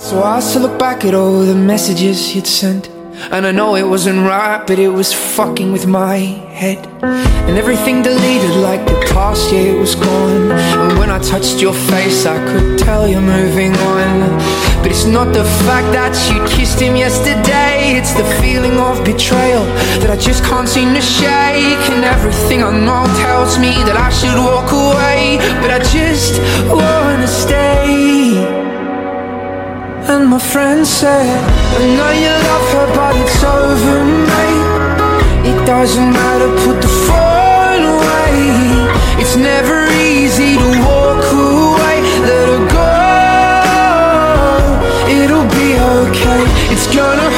So I still look back at all the messages you'd sent, and I know it wasn't right, but it was fucking with my head. And everything deleted like the past, yeah, it was gone. And when I touched your face, I could tell you're moving on. But it's not the fact that you kissed him yesterday, it's the feeling of betrayal that I just can't seem to shake. And everything I know tells me that I should walk away, but I just wanna stay. And my friend said, I know you love her, but it's over, mate. It doesn't matter, put the phone away. It's never easy to walk away. Let her go, it'll be okay. It's gonna